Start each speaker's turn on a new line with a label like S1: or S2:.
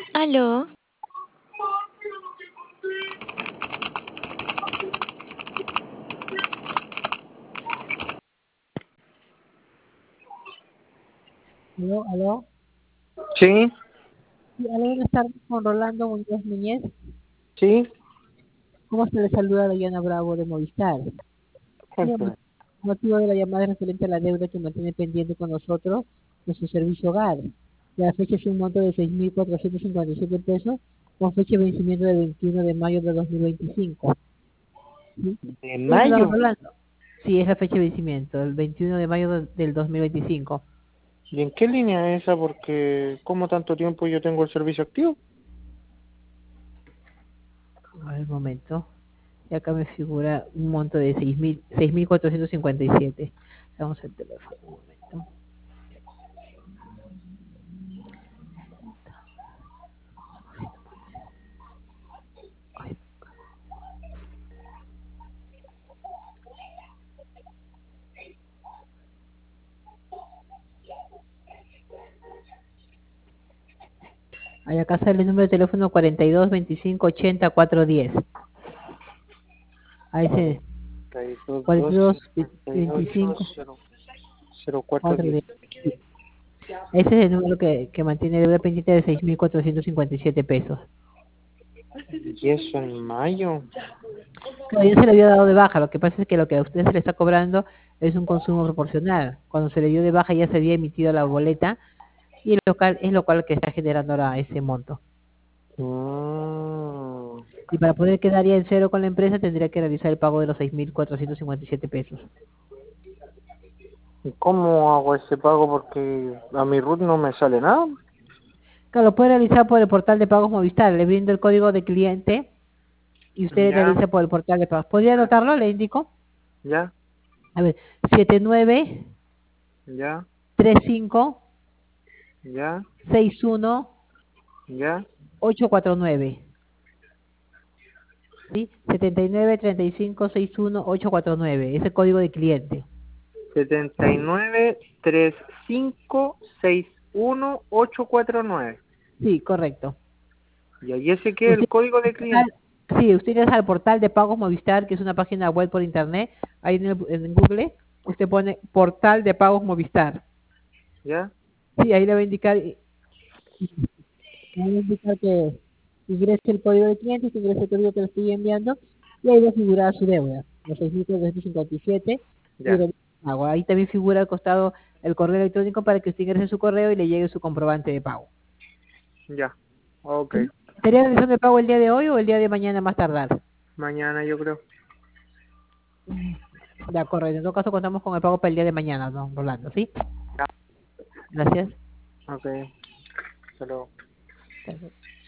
S1: Aló,
S2: Aló, aló.
S3: Sí,
S2: Sí, aló, buenas tardes con Rolando Muñoz Núñez.
S3: sí.
S2: ¿Cómo se le saluda a Diana Bravo de Movistar? Mira,
S3: Cuéntame.
S2: motivo de la llamada es referente a la deuda que mantiene pendiente con nosotros de su servicio hogar. La fecha es un monto de 6.457 pesos con fecha de vencimiento del 21 de mayo de 2025. ¿Sí?
S3: ¿De
S2: ¿Quién habla,
S3: mayo?
S2: Rolando? Sí, es la fecha de vencimiento, el 21 de mayo del 2025.
S3: ¿Y en qué línea es esa? Porque ¿cómo tanto tiempo yo tengo el servicio activo?
S2: A ver, un momento. Y acá me figura un monto de 6.457. Vamos al teléfono, un momento. Ay, ay, acá sale el número de teléfono 42 25 80 410. A ese
S3: 42
S2: 42
S3: 58
S2: 25
S3: 0410.
S2: 410. Sí. Ese es el número que mantiene deuda pendiente de 6.457 pesos.
S3: ¿Y eso en mayo?
S2: Claro, ya se le había dado de baja. Lo que pasa es que lo que a usted se le está cobrando es un consumo proporcional. Cuando se le dio de baja ya se había emitido la boleta y el local es lo cual que está generando ahora ese monto.
S3: Mm.
S2: Y para poder quedar ya en cero con la empresa tendría que realizar el pago de los 6.457 pesos.
S3: ¿Y cómo hago ese pago? Porque a mi RUT no me sale nada.
S2: Claro, lo puede realizar por el portal de pagos Movistar. Le brindo el código de cliente y usted
S3: Ya,
S2: realiza por el portal de pagos. ¿Podría anotarlo? Le indico.
S3: ya,
S2: A ver, 79
S3: ya,
S2: 35
S3: ya,
S2: 61
S3: ya.
S2: 849. ¿Sí? 79 35 61 849. Es el código de cliente.
S3: 7935618849.
S2: Sí, correcto.
S3: Y ahí ese que el
S2: Usted,
S3: código de cliente.
S2: sí, usted ingresa al portal de pagos Movistar, que es una página web por internet. Ahí en Google, usted pone portal de pagos Movistar.
S3: ¿Ya?
S2: Sí, ahí le va a indicar que ingrese el código de cliente, que ingrese el código que le estoy enviando, y ahí va a figurar su deuda, los 6.357, y
S3: Ya,
S2: realiza el pago. Ahí también figura al costado el correo electrónico para que usted ingrese su correo y le llegue su comprobante de pago.
S3: ya. Ok.
S2: ¿Sí? ¿Estaría realizando el pago el día de hoy o el día de mañana más tardar?
S3: Mañana yo creo.
S2: De acuerdo, en todo caso contamos con el pago para el día de mañana, don Rolando, ¿sí?
S3: Ya.
S2: Gracias.
S3: Ok. Hasta luego.